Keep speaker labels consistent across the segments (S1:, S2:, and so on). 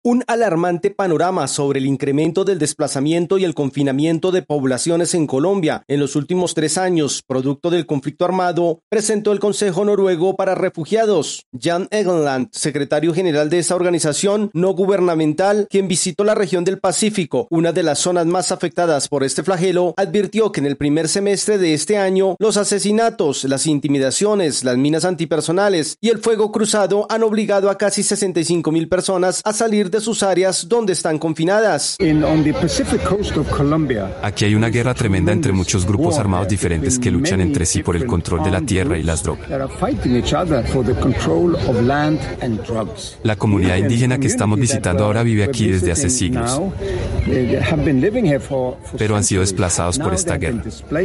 S1: Un alarmante panorama sobre el incremento del desplazamiento y el confinamiento de poblaciones en Colombia en los últimos 3 años, producto del conflicto armado, presentó el Consejo Noruego para Refugiados. Jan Egeland, secretario general de esa organización no gubernamental, quien visitó la región del Pacífico, una de las zonas más afectadas por este flagelo, advirtió que en el primer semestre de este año, los asesinatos, las intimidaciones, las minas antipersonales y el fuego cruzado han obligado a casi 65,000 personas a salir de sus áreas donde están confinadas.
S2: Aquí hay una guerra tremenda entre muchos grupos armados diferentes que luchan entre sí por el control de la tierra y las drogas. La comunidad indígena que estamos visitando ahora vive aquí desde hace siglos, pero han sido desplazados por esta guerra.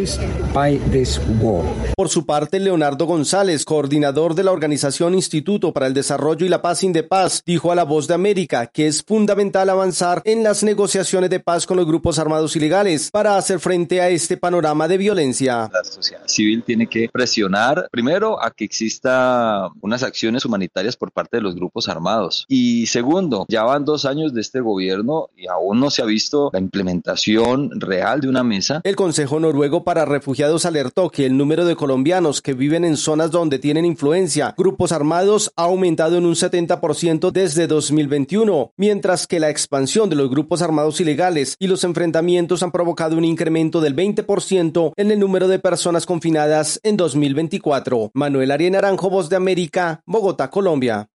S1: Por su parte, Leonardo González, coordinador de la organización Instituto para el Desarrollo y la Paz Indepaz, dijo a La Voz de América que es fundamental avanzar en las negociaciones de paz con los grupos armados ilegales para hacer frente a este panorama de violencia.
S3: La sociedad civil tiene que presionar primero a que exista unas acciones humanitarias por parte de los grupos armados y segundo, ya van 2 años de este gobierno y aún no se ha visto la implementación real de una mesa.
S1: El Consejo Noruego para Refugiados alertó que el número de colombianos que viven en zonas donde tienen influencia grupos armados ha aumentado en un 70% desde 2021, mientras que la expansión de los grupos armados ilegales y los enfrentamientos han provocado un incremento del 20% en el número de personas confinadas en 2024. Manuel Arias Naranjo, Voz de América, Bogotá, Colombia.